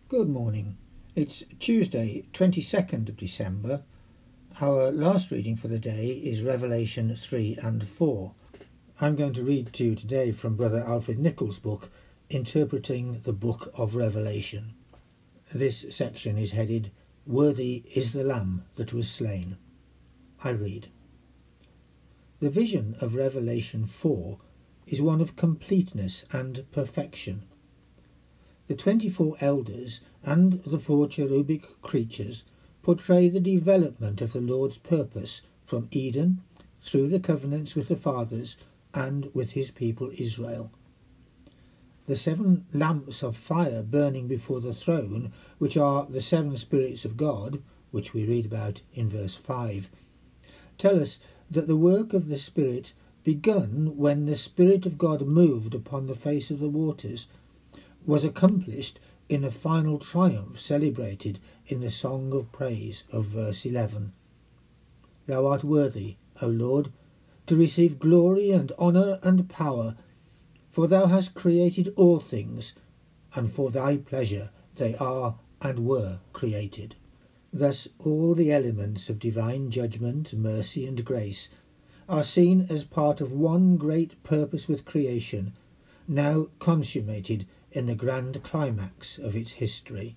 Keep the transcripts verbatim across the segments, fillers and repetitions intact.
Good morning. It's Tuesday, twenty-second of December. Our last reading for the day is Revelation three and four. I'm going to read to you today from Brother Alfred Nichols' book, Interpreting the Book of Revelation. This section is headed, Worthy is the Lamb that was slain. I read. The vision of Revelation four is one of completeness and perfection. The twenty-four elders and the four cherubic creatures portray the development of the Lord's purpose from Eden through the covenants with the fathers and with his people Israel. The seven lamps of fire burning before the throne, which are the seven spirits of God, which we read about in verse five, tell us that the work of the Spirit begun when the Spirit of God moved upon the face of the waters, was accomplished in a final triumph celebrated in the Song of Praise of verse eleven. Thou art worthy, O Lord, to receive glory and honour and power, for thou hast created all things, and for thy pleasure they are and were created. Thus all the elements of divine judgment, mercy and grace are seen as part of one great purpose with creation, now consummated in the grand climax of its history.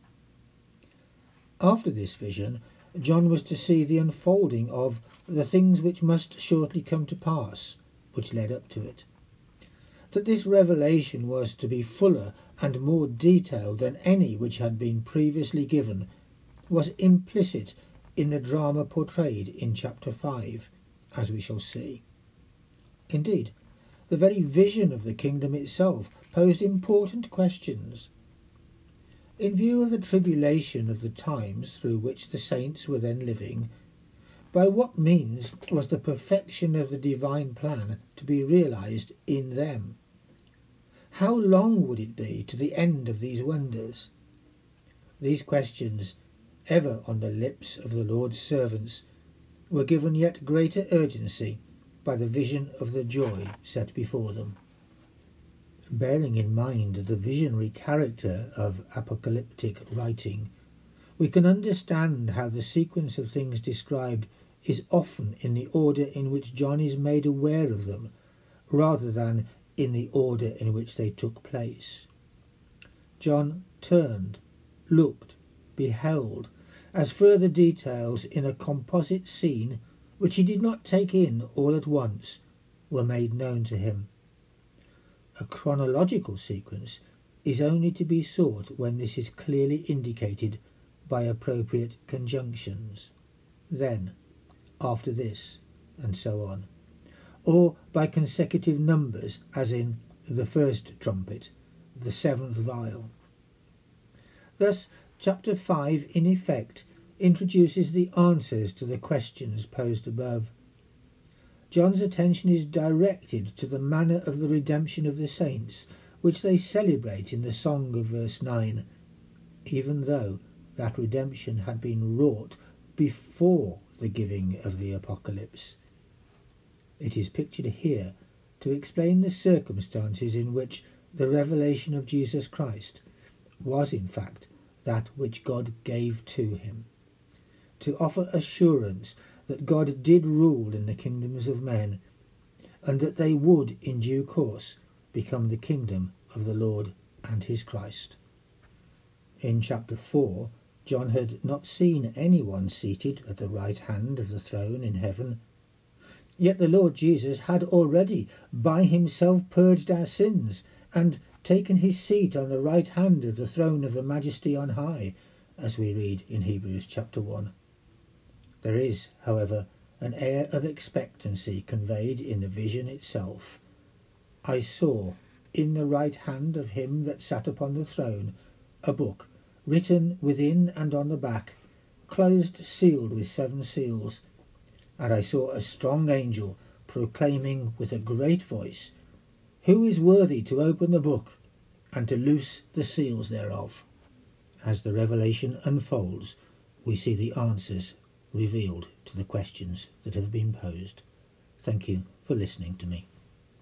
After this vision, John was to see the unfolding of the things which must shortly come to pass, which led up to it. That this revelation was to be fuller and more detailed than any which had been previously given was implicit in the drama portrayed in chapter five, as we shall see. Indeed, the very vision of the kingdom itself posed important questions. In view of the tribulation of the times through which the saints were then living, by what means was the perfection of the divine plan to be realized in them? How long would it be to the end of these wonders? These questions, ever on the lips of the Lord's servants, were given yet greater urgency by the vision of the joy set before them. Bearing in mind the visionary character of apocalyptic writing, we can understand how the sequence of things described is often in the order in which John is made aware of them, rather than in the order in which they took place. John turned, looked, beheld, as further details in a composite scene which he did not take in all at once were made known to him. A chronological sequence is only to be sought when this is clearly indicated by appropriate conjunctions. Then, after this, and so on, or by consecutive numbers, as in the first trumpet, the seventh vial. Thus, chapter five, in effect, introduces the answers to the questions posed above. John's attention is directed to the manner of the redemption of the saints, which they celebrate in the song of verse nine, even though that redemption had been wrought before the giving of the apocalypse. It is pictured here to explain the circumstances in which the revelation of Jesus Christ was in fact that which God gave to him, to offer assurance that God did rule in the kingdoms of men, and that they would in due course become the kingdom of the Lord and his Christ. In chapter four, John had not seen anyone seated at the right hand of the throne in heaven, yet the Lord Jesus had already by himself purged our sins and taken his seat on the right hand of the throne of the Majesty on high, as we read in Hebrews chapter one. There is, however, an air of expectancy conveyed in the vision itself. I saw, in the right hand of him that sat upon the throne, a book, written within and on the back, closed, sealed with seven seals. And I saw a strong angel proclaiming with a great voice, Who is worthy to open the book and to loose the seals thereof? As the revelation unfolds, we see the answers revealed to the questions that have been posed. Thank you for listening to me.